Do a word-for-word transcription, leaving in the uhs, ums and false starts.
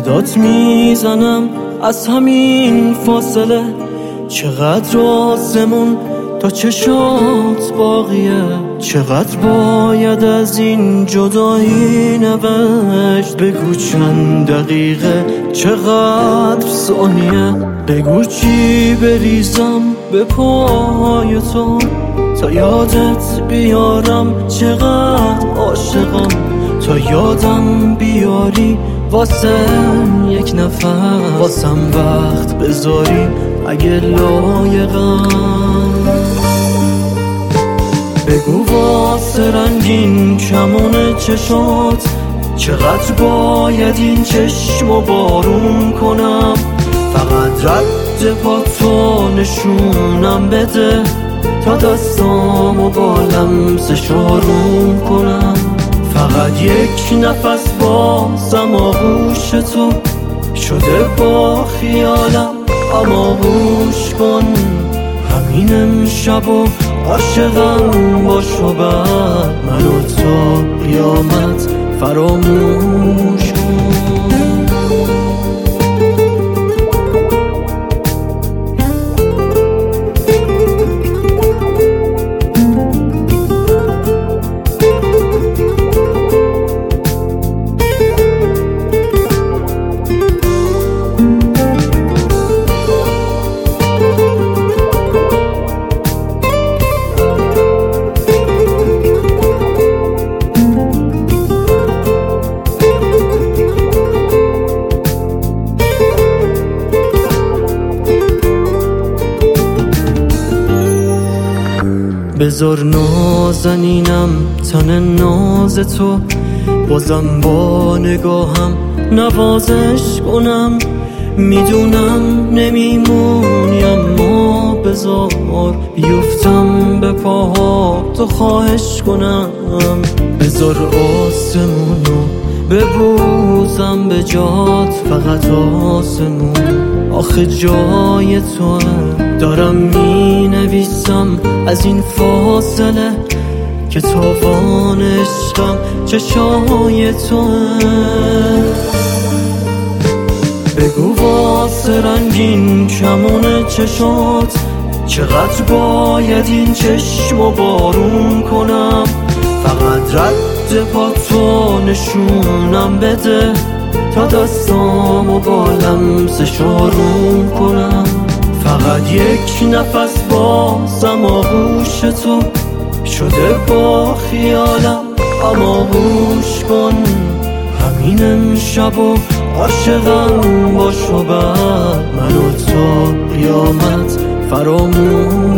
صدات میزنم از همین فاصله، چقدر آسمون تا چشات باقیه، چقدر باید از این جدایی نوشت. بگو چند دقیقه، چقدر ثانیه، بگو چی بریزم به پای تو تا یادت بیارم چقدر عاشقم، تا یادم بیاری واسه یک نفر، واسم وقت بذاری اگه لایقم. بگو واسه رنگین کمون چشات چقدر باید این چشمو بارون کنم، فقط رد پاتو نشونم بده تا دستامو با لمسش آروم کنم. فقط یک نفس بازم آغوش تو شده با خیالم، اما گوش کن همین امشب و عاشقم باش و بعد منو تا قیامت فراموش کن. بذار نازنینم تن ناز تو، بازم با نگاهم نوازش کنم. میدونم نمیمونی اما بذار بیفتم به پاها تو خواهش کنم. بذار آسمونو ببوزم به جات، فقط آسمون آخه جای توه. دارم می نویسم از این فاصله که تاوان عشقم چشای توه. بگو واسه رنگین کمون چشات چقدر باید این چشمو بارون کنم، فقط رد پاتو نشونم بده تا دستامو با لمسش آروم کنم. فقط یک نفس بازم آغوش تو شده با خیالم، اما گوش کن همین امشب و عاشقم باش و بعد منو تا قیامت فراموش